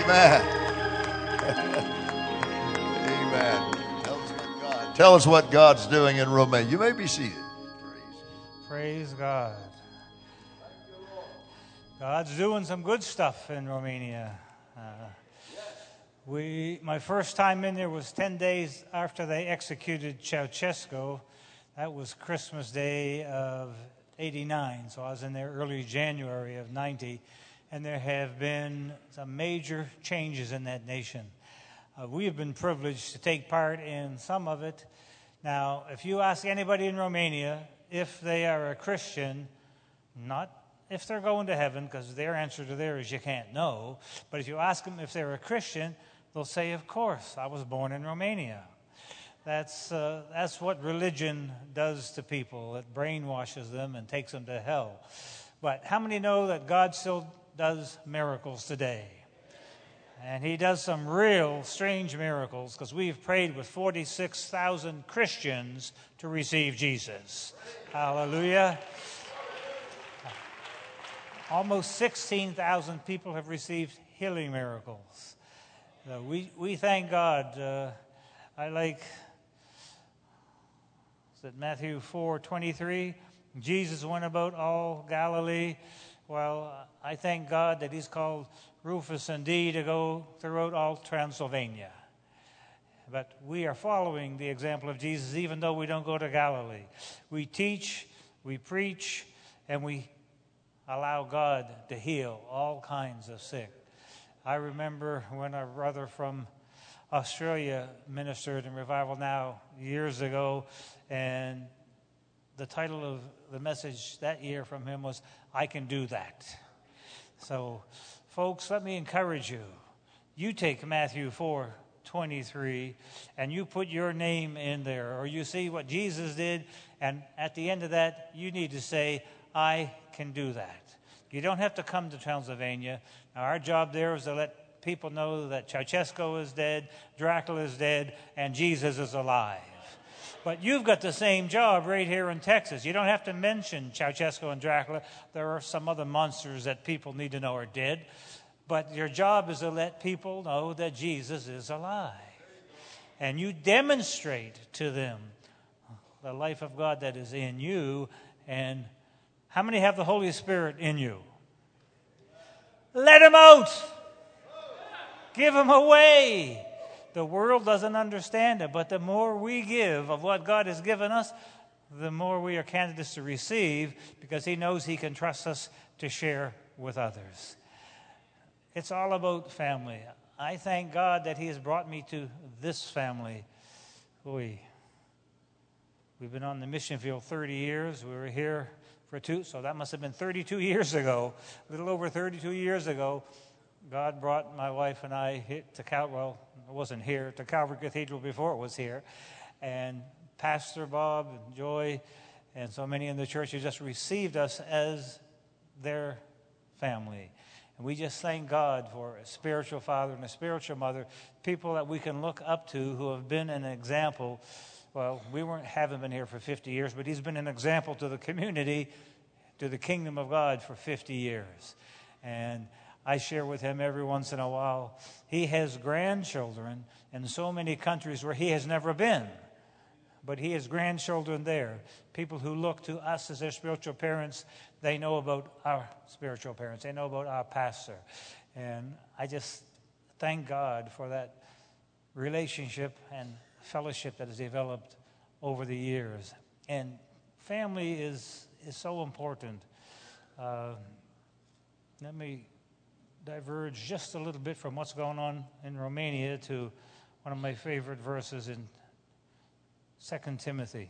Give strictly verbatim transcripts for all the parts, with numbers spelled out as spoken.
Amen. Tell us what God, tell us what God's doing in Romania. You may be seated. Praise God. God's doing some good stuff in Romania. Uh, we, my first time in there was ten days after they executed Ceausescu. That was Christmas Day of eighty-nine, so I was in there early January of ninety, and there have been some major changes in that nation. Uh, we have been privileged to take part in some of it. Now, if you ask anybody in Romania if they are a Christian, not if they're going to heaven, because their answer to there is you can't know, but if you ask them if they're a Christian, they'll say, of course, I was born in Romania. That's, uh, that's what religion does to people. It brainwashes them and takes them to hell. But how many know that God still does miracles today? And he does some real strange miracles, because we've prayed with forty-six thousand Christians to receive Jesus. Hallelujah. Almost sixteen thousand people have received healing miracles. So we, we thank God. Uh, I like, is it Matthew four twenty-three? Jesus went about all Galilee. Well, I thank God that he's called Rufus and Dee to go throughout all Transylvania. But we are following the example of Jesus, even though we don't go to Galilee. We teach, we preach, and we allow God to heal all kinds of sick. I remember when a brother from Australia ministered in Revival Now years ago, and the title of the message that year from him was, I Can Do That. So, folks, let me encourage you. You take Matthew four twenty-three and you put your name in there, or you see what Jesus did, and at the end of that, you need to say, I can do that. You don't have to come to Transylvania. Now, our job there is to let people know that Ceausescu is dead, Dracula is dead, and Jesus is alive. But you've got the same job right here in Texas. You don't have to mention Ceausescu and Dracula. There are some other monsters that people need to know are dead. But your job is to let people know that Jesus is alive. And you demonstrate to them the life of God that is in you. And how many have the Holy Spirit in you? Let him out. Give him away. The world doesn't understand it, but the more we give of what God has given us, the more we are candidates to receive, because he knows he can trust us to share with others. It's all about family. I thank God that he has brought me to this family. We, we've been on the mission field thirty years. We were here for two, so that must have been thirty-two years ago, a little over thirty-two years ago. God brought my wife and I to Cal. Well, I wasn't here, to Calvary Cathedral before it was here. And Pastor Bob and Joy and so many in the church who just received us as their family. And we just thank God for a spiritual father and a spiritual mother, people that we can look up to who have been an example. Well, we weren't haven't been here for fifty years, but he's been an example to the community, to the kingdom of God for fifty years. And I share with him every once in a while. He has grandchildren in so many countries where he has never been. But he has grandchildren there. People who look to us as their spiritual parents, they know about our spiritual parents. They know about our pastor. And I just thank God for that relationship and fellowship that has developed over the years. And family is, is so important. Uh, let me diverge just a little bit from what's going on in Romania to one of my favorite verses in Second Timothy.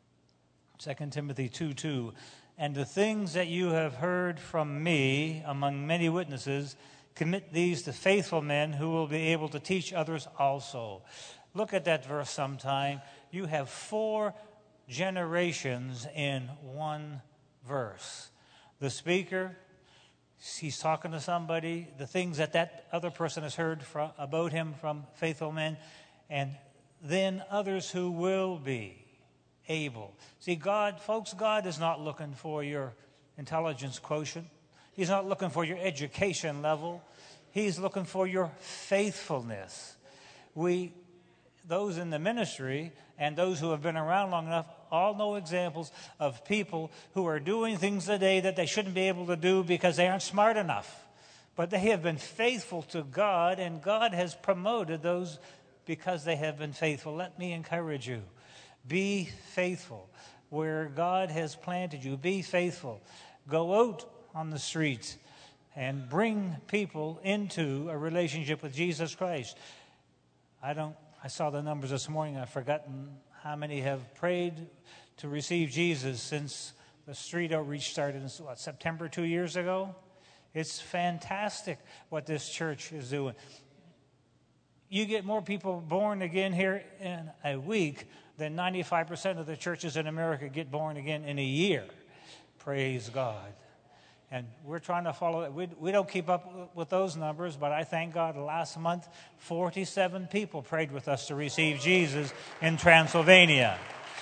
Second Timothy two two. And the things that you have heard from me among many witnesses, commit these to faithful men who will be able to teach others also. Look at that verse sometime. You have four generations in one verse. The speaker, he's talking to somebody, the things that that other person has heard from, about him from faithful men, and then others who will be able. See, God, folks, God is not looking for your intelligence quotient. He's not looking for your education level. He He's looking for your faithfulness. We, those in the ministry and those who have been around long enough, all know examples of people who are doing things today that they shouldn't be able to do because they aren't smart enough. But they have been faithful to God, and God has promoted those because they have been faithful. Let me encourage you. Be faithful. Where God has planted you, be faithful. Go out on the streets and bring people into a relationship with Jesus Christ. I don't. I saw the numbers this morning. I've forgotten how many have prayed to receive Jesus since the street outreach started in what, September two years ago. It's fantastic what this church is doing. You get more people born again here in a week than ninety-five percent of the churches in America get born again in a year. Praise God. And we're trying to follow it. We, we don't keep up with those numbers, but I thank God last month, forty-seven people prayed with us to receive Jesus in Transylvania.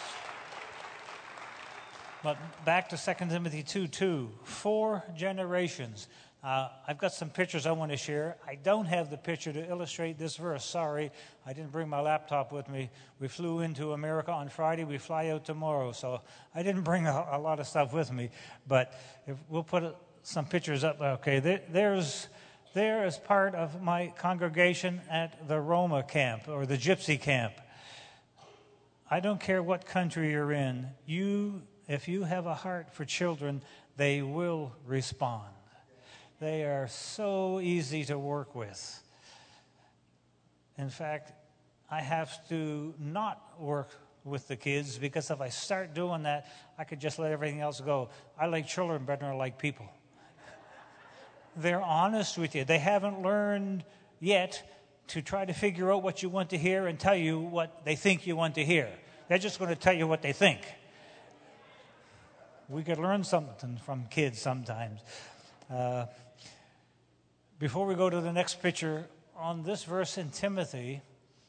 But back to Second Timothy two two, four generations. Uh, I've got some pictures I want to share. I don't have the picture to illustrate this verse. Sorry, I didn't bring my laptop with me. We flew into America on Friday. We fly out tomorrow, so I didn't bring a, a lot of stuff with me. But if we'll put some pictures up. Okay, there, there's there is part of my congregation at the Roma camp or the Gypsy camp. I don't care what country you're in. You, if you have a heart for children, they will respond. They are so easy to work with. In fact, I have to not work with the kids because if I start doing that, I could just let everything else go. I like children better than I like people. They're honest with you. They haven't learned yet to try to figure out what you want to hear and tell you what they think you want to hear. They're just going to tell you what they think. We could learn something from kids sometimes. Uh, Before we go to the next picture, on this verse in Timothy,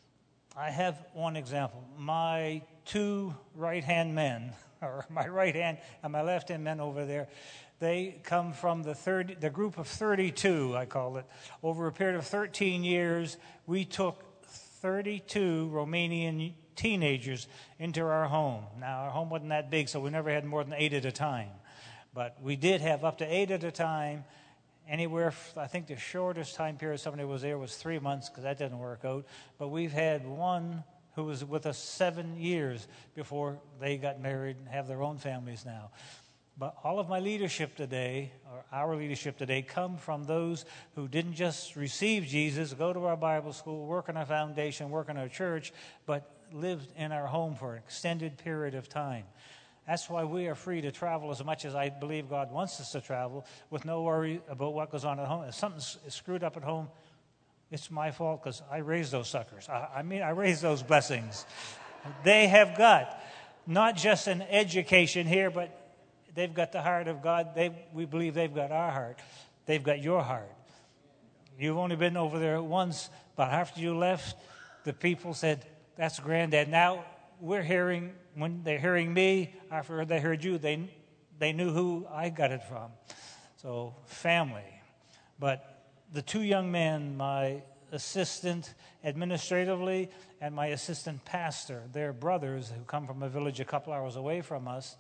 I have one example. My two right-hand men, or my right hand and my left-hand men over there, they come from the thirty, the group of thirty-two, I call it. Over a period of thirteen years, we took thirty-two Romanian teenagers into our home. Now, our home wasn't that big, so we never had more than eight at a time. But we did have up to eight at a time. Anywhere, I think the shortest time period somebody was there was three months because that didn't work out. But we've had one who was with us seven years before they got married and have their own families now. But all of my leadership today, or our leadership today, come from those who didn't just receive Jesus, go to our Bible school, work in our foundation, work in our church, but lived in our home for an extended period of time. That's why we are free to travel as much as I believe God wants us to travel with no worry about what goes on at home. If something's screwed up at home, it's my fault because I raised those suckers. I, I mean, I raised those blessings. They have got not just an education here, but they've got the heart of God. They, we believe they've got our heart. They've got your heart. You've only been over there once, but after you left, the people said, that's Granddad. Now we're hearing... When they're hearing me, after they heard you, they they knew who I got it from. So, family. But the two young men, my assistant administratively and my assistant pastor, they're brothers who come from a village a couple hours away from us.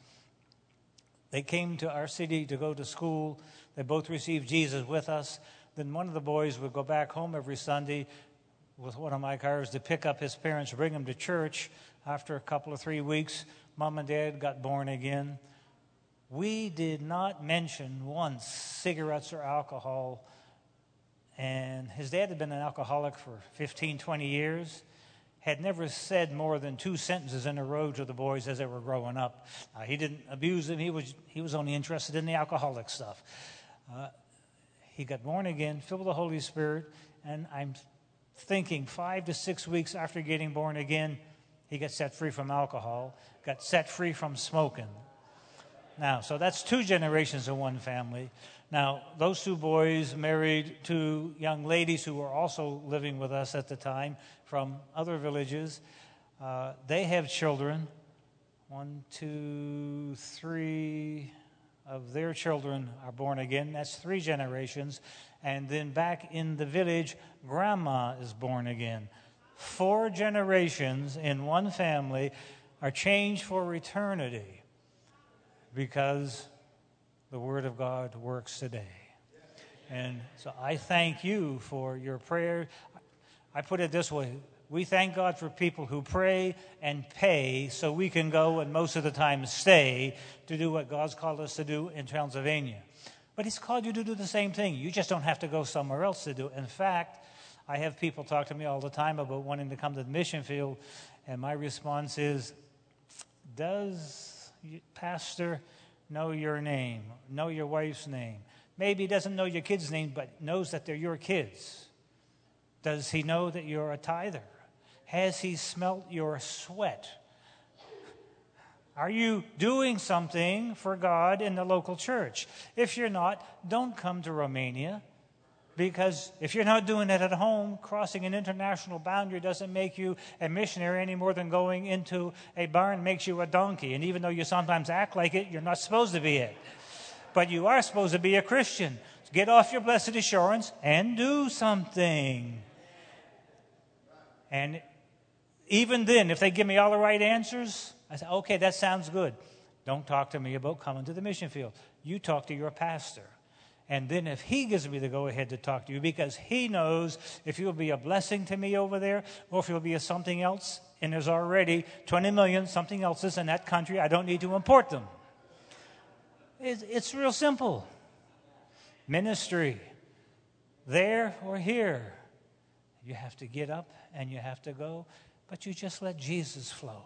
They came to our city to go to school. They both received Jesus with us. Then one of the boys would go back home every Sunday with one of my cars to pick up his parents, bring them to church. After a couple of three weeks, Mom and Dad got born again. We did not mention once cigarettes or alcohol. And his dad had been an alcoholic for fifteen, twenty years. Had never said more than two sentences in a row to the boys as they were growing up. Uh, he didn't abuse them. He was, he was only interested in the alcoholic stuff. Uh, he got born again, filled with the Holy Spirit. And I'm thinking five to six weeks after getting born again, he got set free from alcohol, got set free from smoking. Now, so that's two generations in one family. Now, those two boys married two young ladies who were also living with us at the time from other villages. Uh, they have children. One, two, three of their children are born again. That's three generations. And then back in the village, grandma is born again. Four generations in one family are changed for eternity because the Word of God works today. And so I thank you for your prayer. I put it this way. We thank God for people who pray and pay so we can go and most of the time stay to do what God's called us to do in Transylvania. But He's called you to do the same thing. You just don't have to go somewhere else to do it. In fact, I have people talk to me all the time about wanting to come to the mission field, and my response is, does Pastor know your name, know your wife's name? Maybe he doesn't know your kids' name, but knows that they're your kids. Does he know that you're a tither? Has he smelt your sweat? Are you doing something for God in the local church? If you're not, don't come to Romania, because if you're not doing it at home, crossing an international boundary doesn't make you a missionary any more than going into a barn makes you a donkey. And even though you sometimes act like it, you're not supposed to be it. But you are supposed to be a Christian. Get off your blessed assurance and do something. And even then, if they give me all the right answers, I say, okay, that sounds good. Don't talk to me about coming to the mission field. You talk to your pastor. And then if he gives me the go-ahead to talk to you, because he knows if you'll be a blessing to me over there, or if you'll be a something else, and there's already twenty million something else's in that country, I don't need to import them. It's, it's real simple. Ministry, there or here. You have to get up and you have to go, but you just let Jesus flow.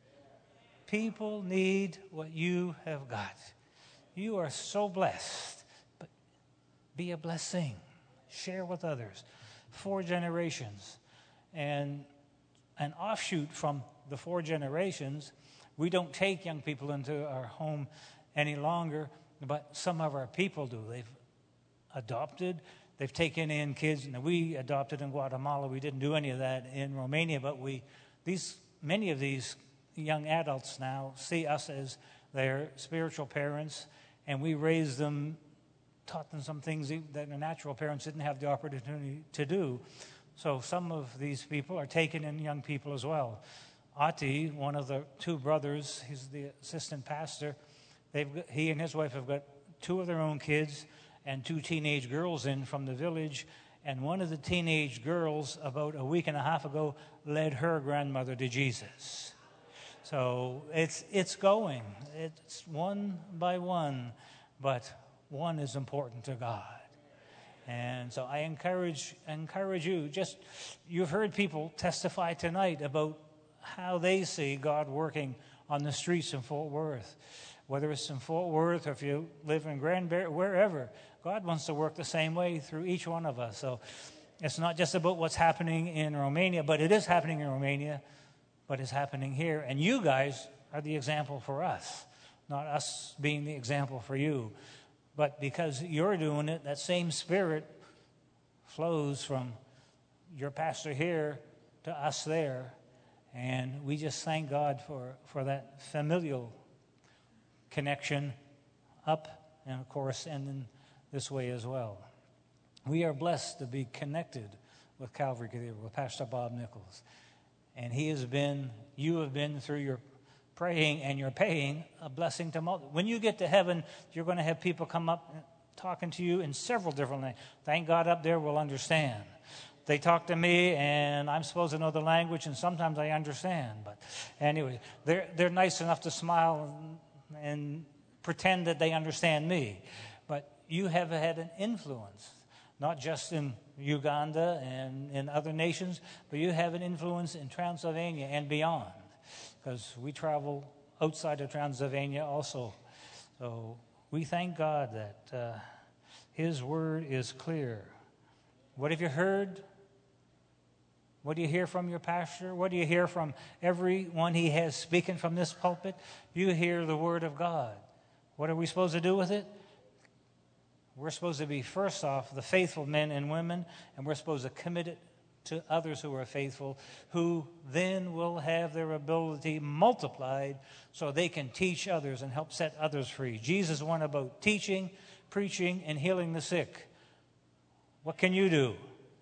People need what you have got. You are so blessed, but be a blessing. Share with others. Four generations. And an offshoot from the four generations, we don't take young people into our home any longer, but some of our people do. They've adopted. They've taken in kids. Now, we adopted in Guatemala. We didn't do any of that in Romania, but we, these, many of these young adults now see us as their spiritual parents, and we raised them, taught them some things that their natural parents didn't have the opportunity to do. So some of these people are taking in young people as well. Ati, one of the two brothers, he's the assistant pastor. They've he and his wife have got two of their own kids and two teenage girls in from the village. And one of the teenage girls, about a week and a half ago, led her grandmother to Jesus. So it's it's going. It's one by one, but one is important to God. And so I encourage encourage you. Just you've heard people testify tonight about how they see God working on the streets in Fort Worth. Whether it's in Fort Worth or if you live in Granbury, wherever, God wants to work the same way through each one of us. So it's not just about what's happening in Romania, but it is happening in Romania, but it's happening here. And you guys are the example for us, not us being the example for you. But because you're doing it, that same spirit flows from your pastor here to us there. And we just thank God for, for that familial connection up, and of course, ending this way as well. We are blessed to be connected with Calvary Cathedral, with Pastor Bob Nichols. And he has been, you have been, through your praying and your paying, a blessing to multitude. When you get to heaven, you're going to have people come up talking to you in several different languages. Thank God up there will understand. They talk to me, and I'm supposed to know the language, and sometimes I understand. But anyway, they're, they're nice enough to smile and, and pretend that they understand me. But you have had an influence, not just in Uganda and in other nations, but you have an influence in Transylvania and beyond, because we travel outside of Transylvania also. So we thank God that uh, His word is clear. What have you heard? What do you hear from your pastor? What do you hear from everyone he has speaking from this pulpit? You hear the word of God. What are we supposed to do with it? We're supposed to be, first off, the faithful men and women, and we're supposed to commit it to others who are faithful, who then will have their ability multiplied so they can teach others and help set others free. Jesus went about teaching, preaching, and healing the sick. What can you do?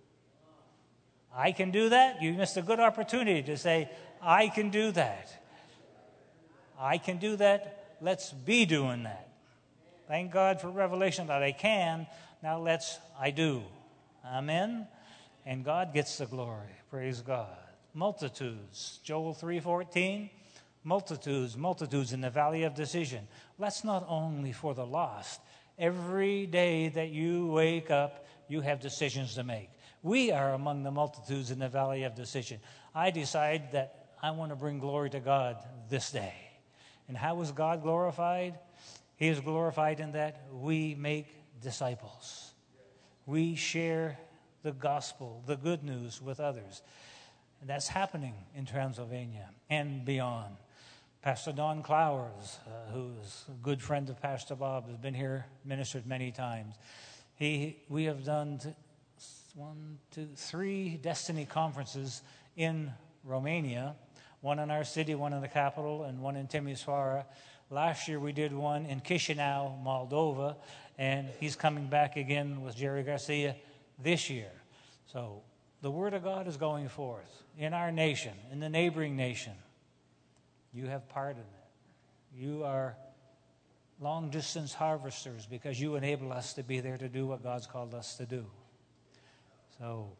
I can do that? You missed a good opportunity to say, I can do that. I can do that. Let's be doing that. Thank God for revelation that I can. Now let's, I do. Amen? And God gets the glory. Praise God. Multitudes. Joel three fourteen. Multitudes, multitudes in the valley of decision. That's not only for the lost. Every day that you wake up, you have decisions to make. We are among the multitudes in the valley of decision. I decide that I want to bring glory to God this day. And how is God glorified? He is glorified in that we make disciples. We share the gospel, the good news with others. And that's happening in Transylvania and beyond. Pastor Don Clowers, uh, who's a good friend of Pastor Bob, has been here, ministered many times. He, we have done t- one, two, three Destiny conferences in Romania, one in our city, one in the capital, and one in Timișoara. Last year we did one in Chisinau, Moldova, and he's coming back again with Jerry Garcia this year. So the Word of God is going forth in our nation, in the neighboring nation. You have part in it. You are long-distance harvesters because you enable us to be there to do what God's called us to do. So,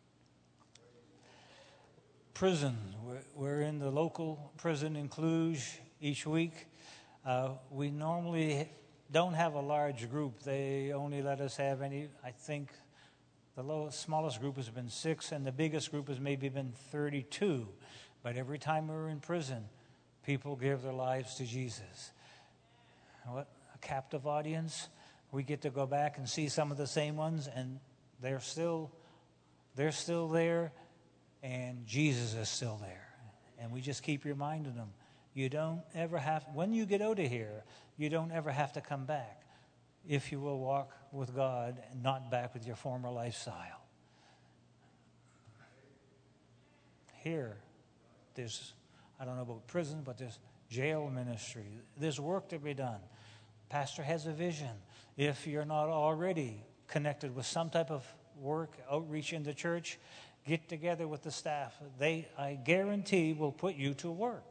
prison. We're, we're in the local prison in Cluj each week. Uh, we normally don't have a large group. They only let us have any, I think, the lowest, smallest group has been six, and the biggest group has maybe been thirty-two. But every time we're in prison, people give their lives to Jesus. What a captive audience. We get to go back and see some of the same ones, and they're still, they're still there, and Jesus is still there. And we just keep reminding them, you don't ever have, when you get out of here, you don't ever have to come back if you will walk with God and not back with your former lifestyle. Here, there's, I don't know about prison, but there's jail ministry. There's work to be done. Pastor has a vision. If you're not already connected with some type of work, outreach in the church, get together with the staff. They, I guarantee, will put you to work.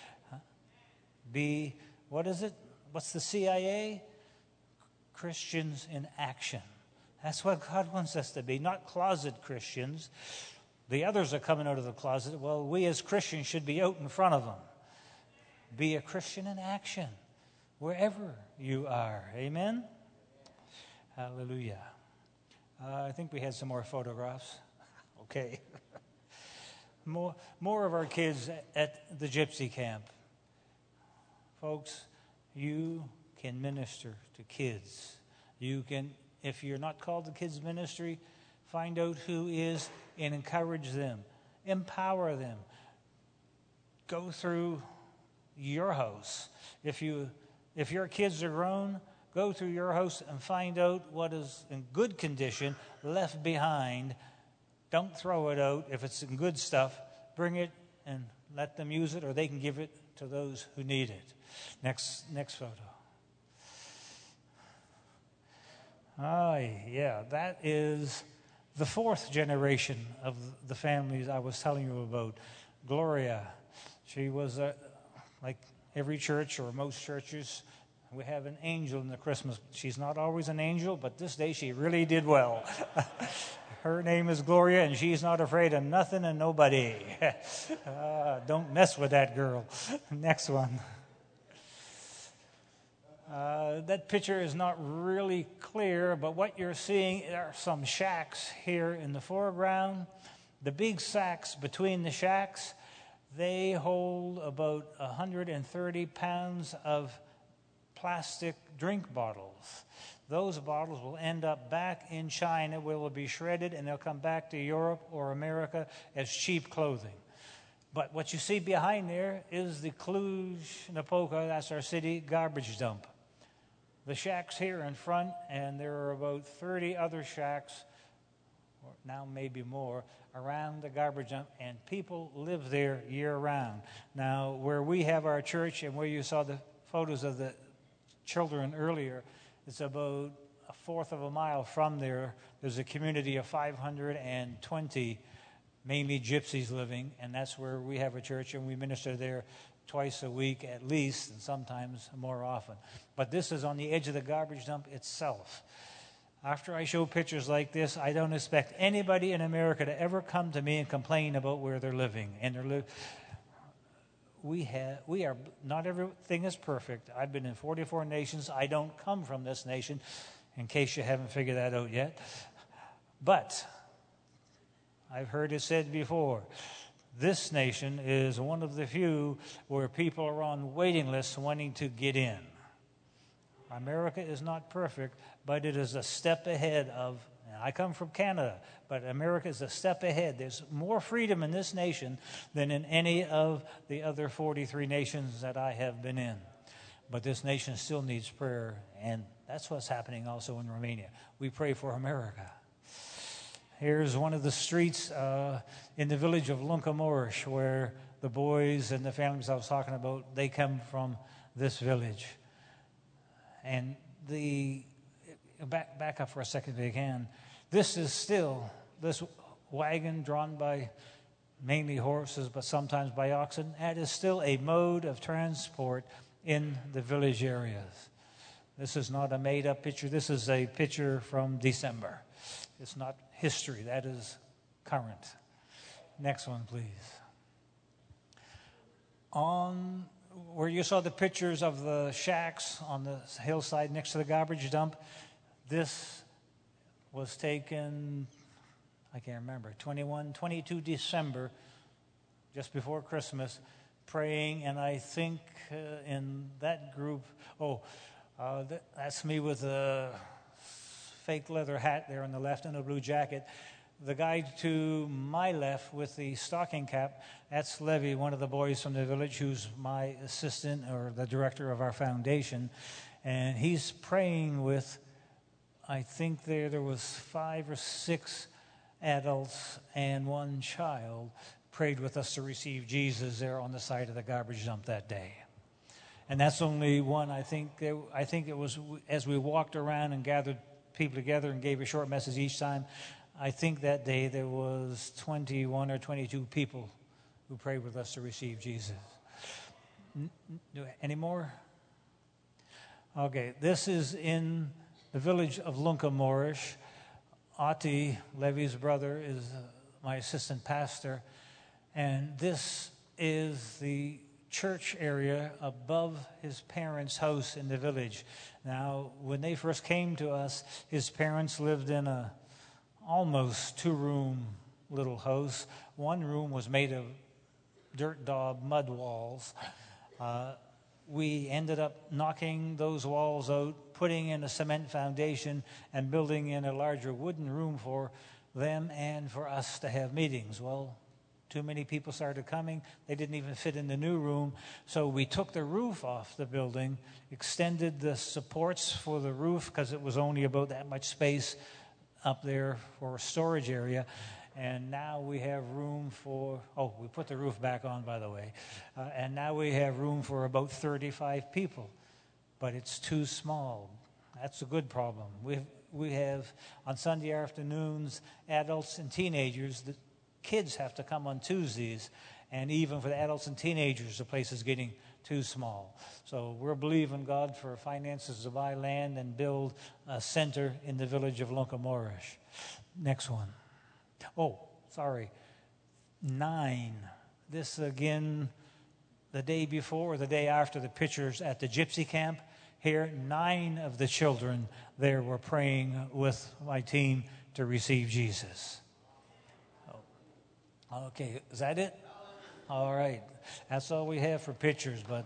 Be, what is it? What's the C I A? Christians in action. That's what God wants us to be, not closet Christians. The others are coming out of the closet. Well, we as Christians should be out in front of them. Be a Christian in action, wherever you are. Amen? Hallelujah. Uh, I think we had some more photographs. Okay. more, more of our kids at the gypsy camp. Folks, you can minister to kids. You can, if you're not called to kids ministry, find out who is and encourage them. Empower them. Go through your house. If you, if your kids are grown, go through your house and find out what is in good condition, left behind. Don't throw it out. If it's in good stuff, bring it and let them use it, or they can give it to those who need it. Next, next photo. Ah, yeah, that is the fourth generation of the families I was telling you about. Gloria, she was, uh, like every church or most churches, we have an angel in the Christmas. She's not always an angel, but this day she really did well. Her name is Gloria, and she's not afraid of nothing and nobody. uh, don't mess with that girl. Next one. Uh, that picture is not really clear, but what you're seeing are some shacks here in the foreground. The big sacks between the shacks, they hold about one hundred thirty pounds of plastic drink bottles. Those bottles will end up back in China where they'll be shredded, and they'll come back to Europe or America as cheap clothing. But what you see behind there is the Cluj-Napoca, that's our city, garbage dump. The shack's here in front, and there are about thirty other shacks, or now maybe more, around the garbage dump, and people live there year-round. Now, where we have our church and where you saw the photos of the children earlier, it's about a fourth of a mile from there, there's a community of five hundred twenty, mainly gypsies living, and that's where we have a church, and we minister there twice a week at least, and sometimes more often. But this is on the edge of the garbage dump itself. After I show pictures like this, I don't expect anybody in America to ever come to me and complain about where they're living. And they're li- we have, we are, not everything is perfect. I've been in forty-four nations. I don't come from this nation, in case you haven't figured that out yet. But I've heard it said before, this nation is one of the few where people are on waiting lists wanting to get in. America is not perfect, but it is a step ahead of, I come from Canada, but America is a step ahead. There's more freedom in this nation than in any of the other forty-three nations that I have been in. But this nation still needs prayer, and that's what's happening also in Romania. We pray for America. Here's one of the streets uh, in the village of Lunca-Moraș, where the boys and the families I was talking about, they come from this village. And the back back up for a second if you can. This is still, this wagon drawn by mainly horses, but sometimes by oxen, that is still a mode of transport in the village areas. This is not a made-up picture. This is a picture from December. It's not history. That is current. Next one, please. On where you saw the pictures of the shacks on the hillside next to the garbage dump, this was taken, I can't remember, twenty-one, twenty-two December, just before Christmas, praying, and I think uh, in that group, oh, uh, that, that's me with a fake leather hat there on the left and a blue jacket. The guy to my left with the stocking cap, that's Levy, one of the boys from the village who's my assistant or the director of our foundation. And he's praying with, I think there there was five or six adults and one child prayed with us to receive Jesus there on the side of the garbage dump that day. And that's only one. I think there, I think it was as we walked around and gathered people together and gave a short message each time, I think that day there was twenty-one or twenty-two people who prayed with us to receive Jesus. Any more? Okay, this is in the village of Lunca-Moraș. Ati, Levy's brother, is uh, my assistant pastor, and this is the church area above his parents' house in the village. Now, when they first came to us, his parents lived in a almost two-room little house. One room was made of dirt daub mud walls. Uh, we ended up knocking those walls out, putting in a cement foundation, and building in a larger wooden room for them and for us to have meetings. Well, too many people started coming. They didn't even fit in the new room. So we took the roof off the building, extended the supports for the roof because it was only about that much space up there for a storage area. And now we have room for, oh, we put the roof back on, by the way. Uh, and now we have room for about thirty-five people. But it's too small. That's a good problem. We we have, on Sunday afternoons, adults and teenagers. The kids have to come on Tuesdays. And even for the adults and teenagers, the place is getting too small. So we're believing God for finances to buy land and build a center in the village of Lunca-Moraș. Next one. Oh, sorry. Nine. This again, the day before or the day after the pictures at the gypsy camp. Here, nine of the children there were praying with my team to receive Jesus. Oh. Okay, is that it? All right. That's all we have for pictures, but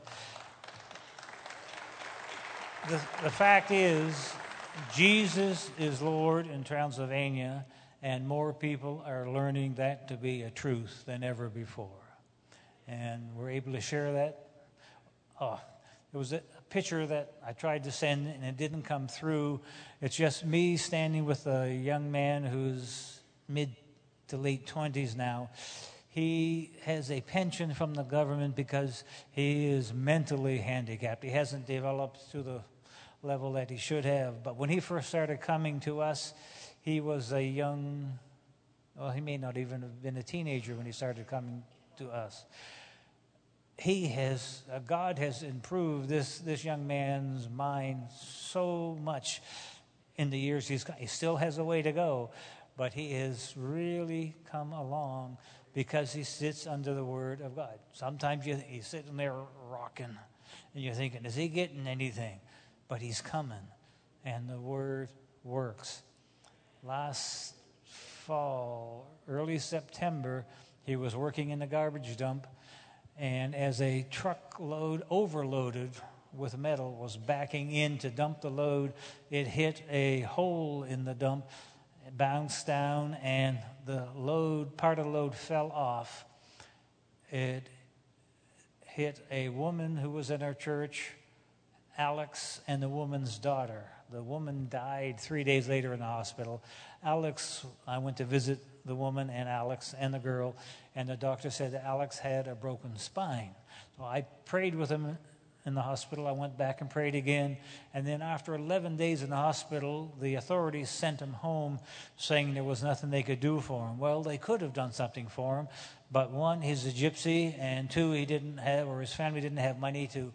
the, the fact is, Jesus is Lord in Transylvania, and more people are learning that to be a truth than ever before. And we're able to share that. Oh, it was a picture that I tried to send, and it didn't come through. It's just me standing with a young man who's mid to late twenties now. He has a pension from the government because he is mentally handicapped. He hasn't developed to the level that he should have. But when he first started coming to us, he was a young, well, he may not even have been a teenager when he started coming to us. He has, uh, God has improved this, this young man's mind so much in the years he's got. He still has a way to go, but he has really come along because he sits under the Word of God. Sometimes you, he's sitting there rocking, and you're thinking, is he getting anything? But he's coming, and the Word works. Last fall, early September, he was working in the garbage dump, and as a truckload overloaded with metal was backing in to dump the load, it hit a hole in the dump, it bounced down, and the load, part of the load fell off. It hit a woman who was in our church, Alex, and the woman's daughter. The woman died three days later in the hospital. Alex, I went to visit the woman and Alex and the girl, and the doctor said that Alex had a broken spine. So I prayed with him in the hospital. I went back and prayed again. And then after eleven days in the hospital, the authorities sent him home saying there was nothing they could do for him. Well, they could have done something for him, but one, he's a gypsy, and two, he didn't have, or his family didn't have money to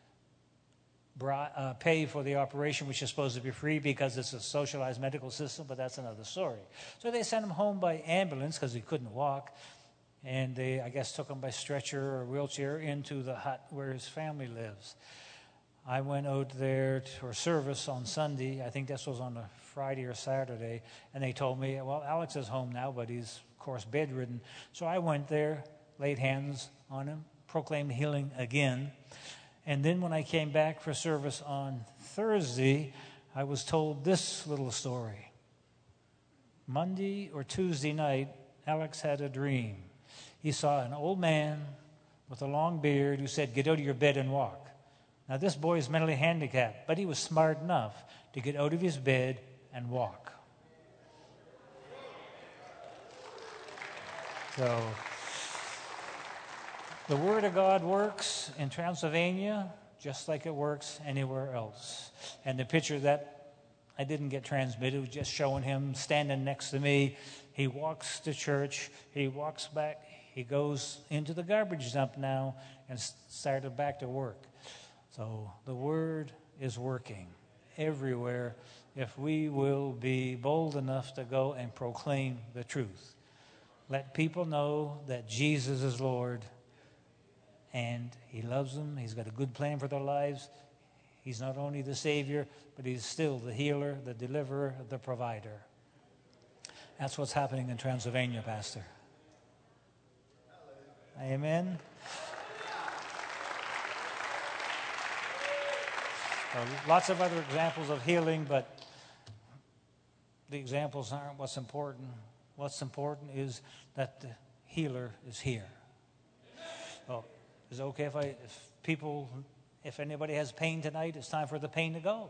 Uh, pay for the operation, which is supposed to be free because it's a socialized medical system, but that's another story. So they sent him home by ambulance because he couldn't walk, and they, I guess, took him by stretcher or wheelchair into the hut where his family lives. I went out there for service on Sunday. I think this was on a Friday or Saturday, and they told me, well, Alex is home now, but he's, of course, bedridden. So I went there, laid hands on him, proclaimed healing again. And then when I came back for service on Thursday, I was told this little story. Monday or Tuesday night, Alex had a dream. He saw an old man with a long beard who said, get out of your bed and walk. Now, this boy is mentally handicapped, but he was smart enough to get out of his bed and walk. So the Word of God works in Transylvania just like it works anywhere else. And the picture that I didn't get transmitted was just showing him standing next to me. He walks to church. He walks back. He goes into the garbage dump now and started back to work. So the Word is working everywhere if we will be bold enough to go and proclaim the truth. Let people know that Jesus is Lord. And he loves them. He's got a good plan for their lives. He's not only the Savior, but he's still the healer, the deliverer, the provider. That's what's happening in Transylvania, Pastor. Amen. So lots of other examples of healing, but the examples aren't what's important. What's important is that the healer is here. So, is it okay if I, if people, if anybody has pain tonight, it's time for the pain to go?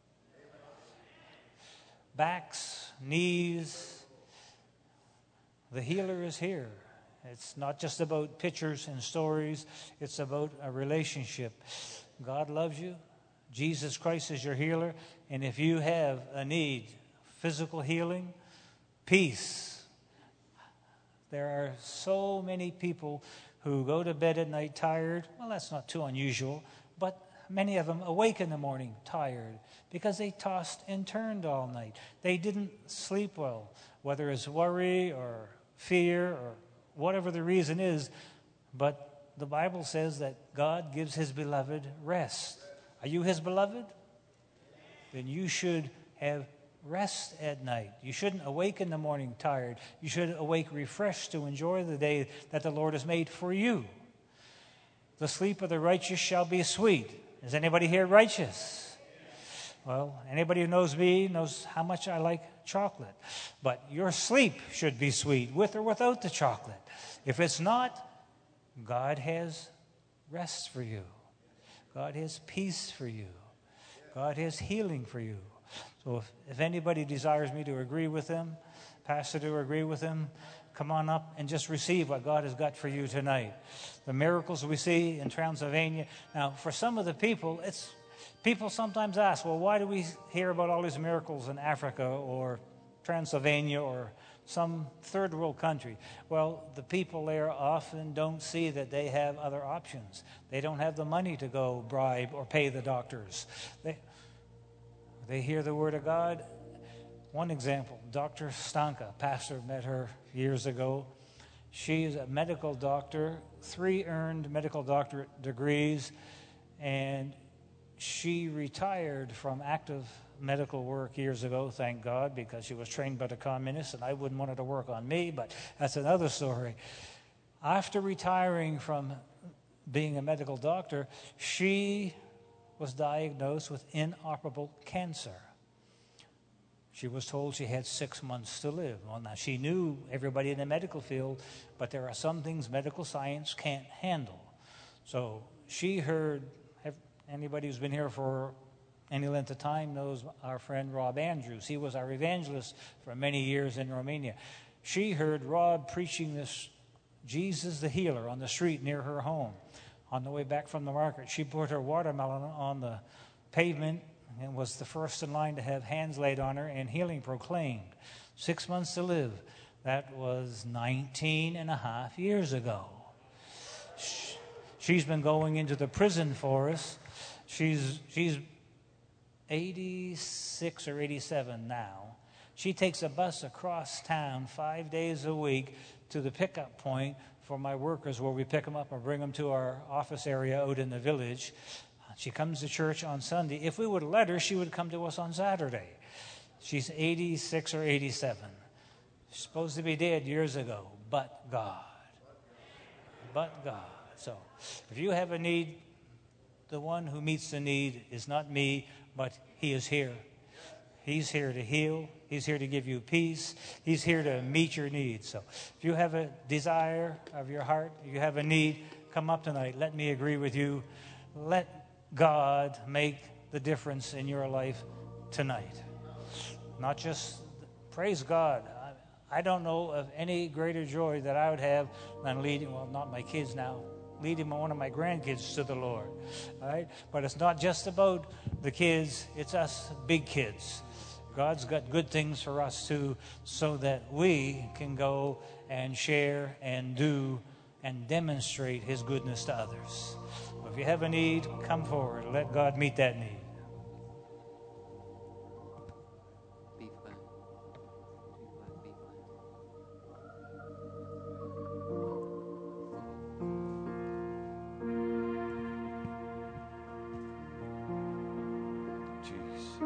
Backs, knees, the healer is here. It's not just about pictures and stories. It's about a relationship. God loves you. Jesus Christ is your healer. And if you have a need, physical healing, peace. There are so many people who go to bed at night tired. Well, that's not too unusual, but many of them awake in the morning tired because they tossed and turned all night. They didn't sleep well, whether it's worry or fear or whatever the reason is. But the Bible says that God gives his beloved rest. Are you his beloved? Then you should have rest at night. You shouldn't awake in the morning tired. You should awake refreshed to enjoy the day that the Lord has made for you. The sleep of the righteous shall be sweet. Is anybody here righteous? Well, anybody who knows me knows how much I like chocolate. But your sleep should be sweet, with or without the chocolate. If it's not, God has rest for you. God has peace for you. God has healing for you. So if, if anybody desires me to agree with them, pastor to agree with them, come on up and just receive what God has got for you tonight. The miracles we see in Transylvania. Now, for some of the people, it's People sometimes ask, well, why do we hear about all these miracles in Africa or Transylvania or some third world country? Well, the people there often don't see that they have other options. They don't have the money to go bribe or pay the doctors. They, they hear the word of God. One example, Doctor Stanka, pastor, met her years ago. She is a medical doctor, three earned medical doctorate degrees, and she retired from active medical work years ago, thank God, because she was trained by the communists, and I wouldn't want her to work on me, but that's another story. After retiring from being a medical doctor, she was diagnosed with inoperable cancer. She was told she had six months to live. Well, now, she knew everybody in the medical field, but there are some things medical science can't handle. So she heard, anybody who's been here for any length of time knows our friend Rob Andrews. He was our evangelist for many years in Romania. She heard Rob preaching this Jesus the Healer on the street near her home. On the way back from the market, she put her watermelon on the pavement and was the first in line to have hands laid on her and healing proclaimed. Six months to live. That was nineteen and a half years ago. She's been going into the prison for us. She's she's eighty-six or eighty-seven now. She takes a bus across town five days a week to the pickup point for my workers, where we pick them up and bring them to our office area out in the village. She comes to church on Sunday. If we would let her, she would come to us on Saturday. She's eighty-six or eighty-seven. She's supposed to be dead years ago, but God. But God. So, if you have a need, the one who meets the need is not me, but He is here. He's here to heal. He's here to give you peace. He's here to meet your needs. So, if you have a desire of your heart, you have a need, come up tonight. Let me agree with you. Let God make the difference in your life tonight. Not just, praise God. I, I don't know of any greater joy that I would have than leading, well, not my kids now, leading one of my grandkids to the Lord. All right? But it's not just about the kids, it's us big kids. God's got good things for us too, so that we can go and share and do and demonstrate His goodness to others. If you have a need, come forward. Let God meet that need. B flat. B flat. Jesus.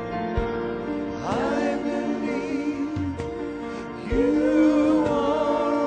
You are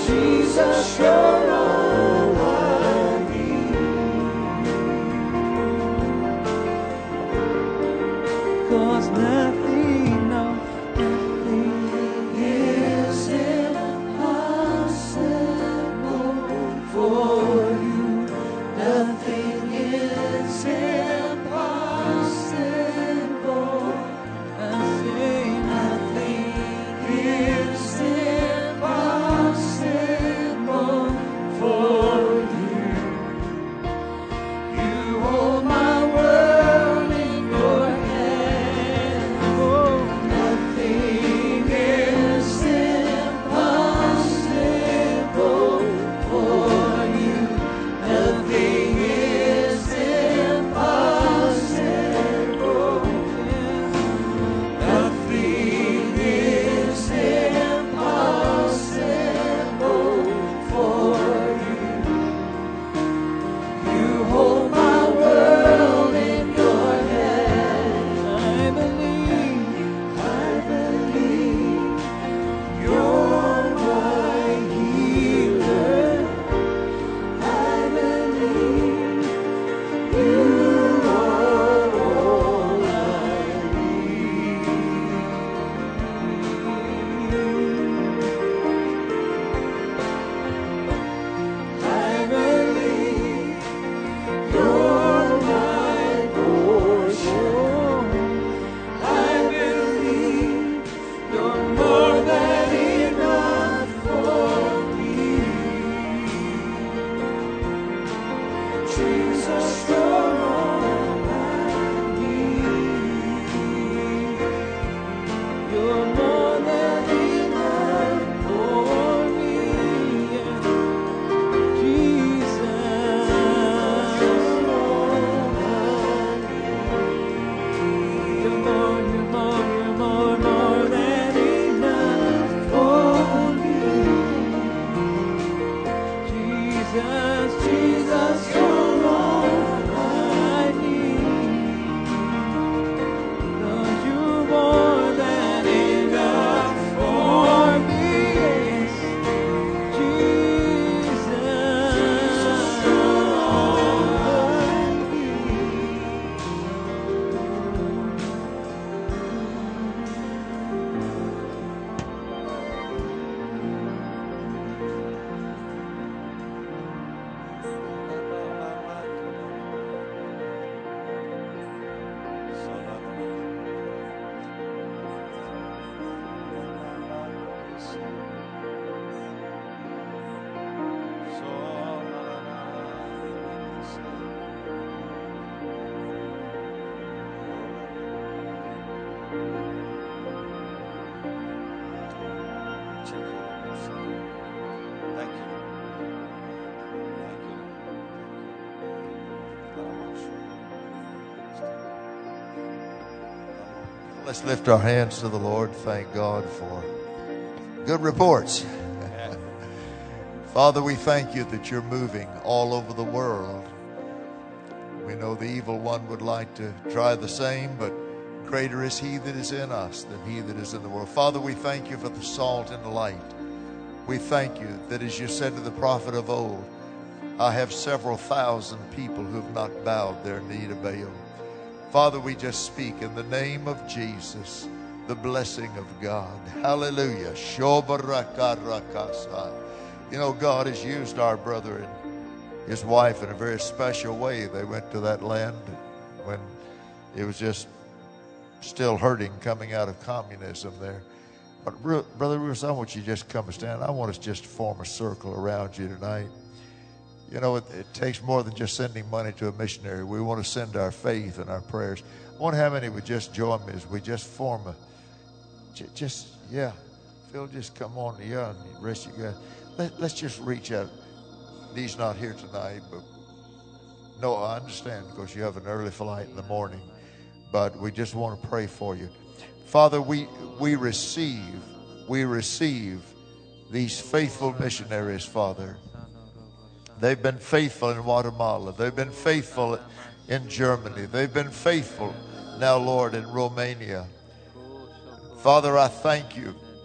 Jesus, you're all I need. 'Cause nothing, no, nothing is impossible for you. Nothing is impossible. I say nothing is impossible for you. You hold my world in your hand. Oh, nothing is impossible for you. Nothing is impossible. Nothing is impossible for you. You hold my world in your hand. I believe, I believe you're my healer. I believe you are all I need. I believe you're my portion. I believe you're more than enough for me. Jesus, you're all I need. You're more than enough for me. Jesus, you're all I need. You're more, you're more, you're more, more than enough for me. Jesus, Jesus, you're all I need. 'Cause you're more than enough for me. Yes. Jesus, you're all I need. Thank you. Let's lift our hands to the Lord. Thank God for good reports. Father, we thank you that you're moving all over the world. We know the evil one would like to try the same, but greater is he that is in us than he that is in the world. Father, we thank you for the salt and the light. We thank you that as you said to the prophet of old, I have several thousand people who have not bowed their knee to Baal. Father, we just speak in the name of Jesus, the blessing of God. Hallelujah. Shobarakarakasa. You know, God has used our brother and his wife in a very special way. They went to that land when it was just still hurting coming out of communism there. But Brother Bruce, I want you to just come and stand. I want us just to form a circle around you tonight. You know, it, it takes more than just sending money to a missionary. We want to send our faith and our prayers. I wonder how many would just join me as we just form a, just, yeah. Phil, just come on, yeah, and the rest of you guys. Let, let's just reach out. Dee's not here tonight, but no, I understand because you have an early flight in the morning. But we just want to pray for you. Father, we we receive, we receive these faithful missionaries, Father. They've been faithful in Guatemala. They've been faithful in Germany. They've been faithful now, Lord, in Romania. Father, I thank you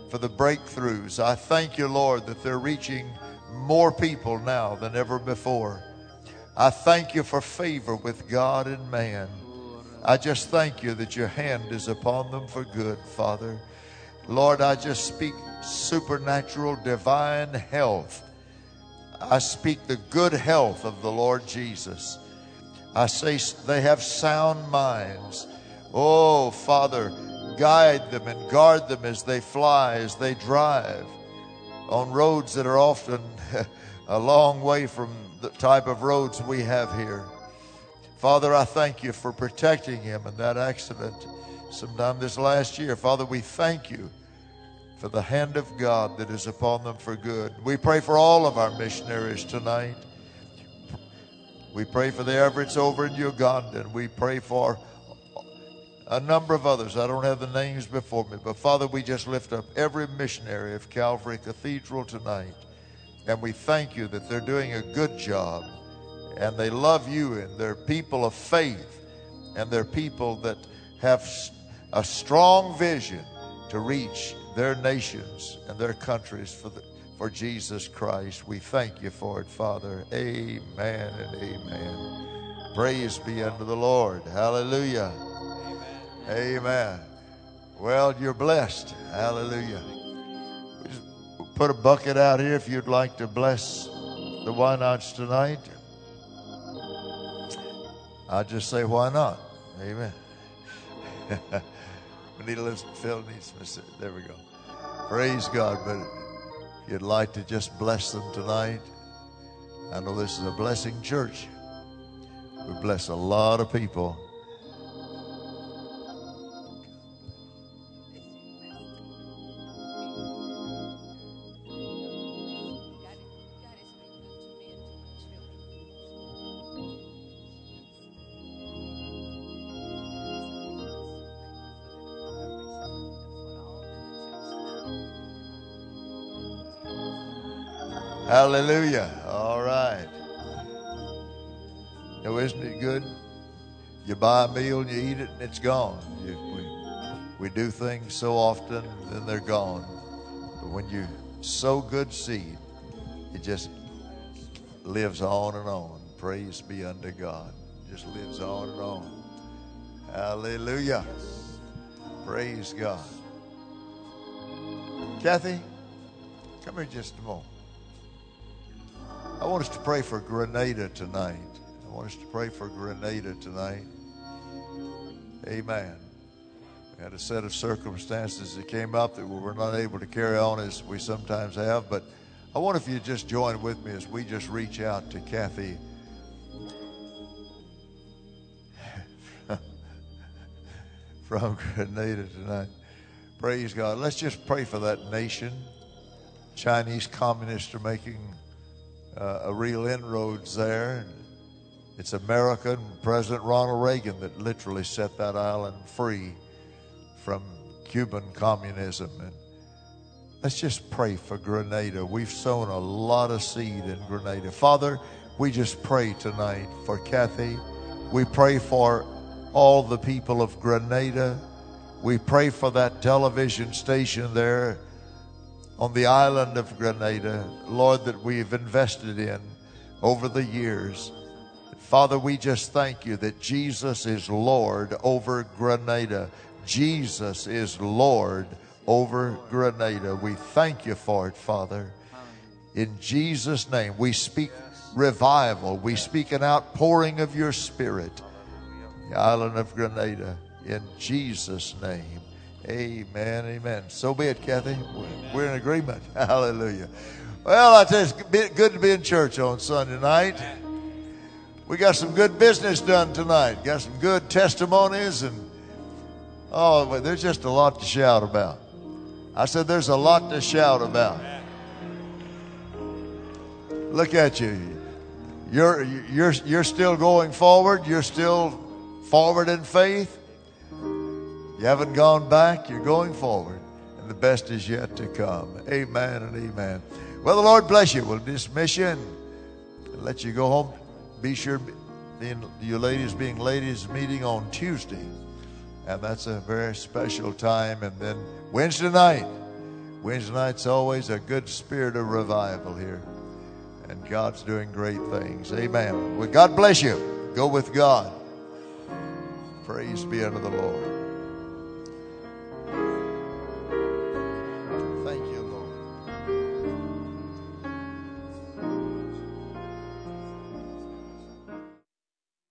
for the breakthroughs. I thank you, Lord, that they're reaching more people now than ever before. I thank you for favor with God and man. I just thank you that your hand is upon them for good, Father. Lord, I just speak supernatural, divine health. I speak the good health of the Lord Jesus. I say they have sound minds. Oh, Father, guide them and guard them as they fly, as they drive on roads that are often a long way from the type of roads we have here. Father, I thank you for protecting him in that accident sometime this last year. Father, we thank you for the hand of God that is upon them for good. We pray for all of our missionaries tonight. We pray for the Everetts over in Uganda, and we pray for a number of others. I don't have the names before me, but Father, we just lift up every missionary of Calvary Cathedral tonight, and we thank you that they're doing a good job, and they love you, and they're people of faith, and they're people that have a strong vision to reach their nations and their countries for the, for Jesus Christ. We thank you for it, Father. Amen and amen. Praise be unto the Lord. Hallelujah. Amen. Amen. Well, you're blessed. Hallelujah. We just put a bucket out here if you'd like to bless the Wynotts tonight. I just say, why not? Amen. We need to listen. Phil needs to. There we go. Praise God. But if you'd like to just bless them tonight, I know this is a blessing church. We bless a lot of people. Hallelujah. All right. Now, isn't it good? You buy a meal and you eat it and it's gone. You, we, we do things so often and then they're gone. But when you sow good seed, it just lives on and on. Praise be unto God. It just lives on and on. Hallelujah. Praise God. Kathy, come here just a moment. I want us to pray for Grenada tonight. I want us to pray for Grenada tonight. Amen. We had a set of circumstances that came up that we were not able to carry on as we sometimes have. But I wonder if you just join with me as we just reach out to Kathy. From Grenada tonight. Praise God. Let's just pray for that nation. Chinese communists are making uh, a real inroads there. It's America and President Ronald Reagan that literally set that island free from Cuban communism. And let's just pray for Grenada. We've sown a lot of seed in Grenada. Father, we just pray tonight for Kathy. We pray for all the people of Grenada. We pray for that television station there on the island of Grenada, Lord, that we've invested in over the years. Father, we just thank you that Jesus is Lord over Grenada. Jesus is Lord over Grenada. We thank you for it, Father. In Jesus' name, we speak revival. We speak an outpouring of your Spirit. The island of Grenada, in Jesus' name. Amen, amen. So be it, Kathy. We're in agreement. Hallelujah. Well, I tell you, it's good to be in church on Sunday night. We got some good business done tonight. Got some good testimonies, and oh, there's just a lot to shout about. I said there's a lot to shout about. Look at you. You're you're you're still going forward. You're still forward in faith. You haven't gone back. You're going forward, and the best is yet to come. Amen and amen. Well, the Lord bless you. We'll dismiss you and let you go home. Be sure, being you ladies being ladies meeting on Tuesday, and that's a very special time. And then Wednesday night, Wednesday night's always a good spirit of revival here. And God's doing great things. Amen. Well, God bless you. Go with God. Praise be unto the Lord.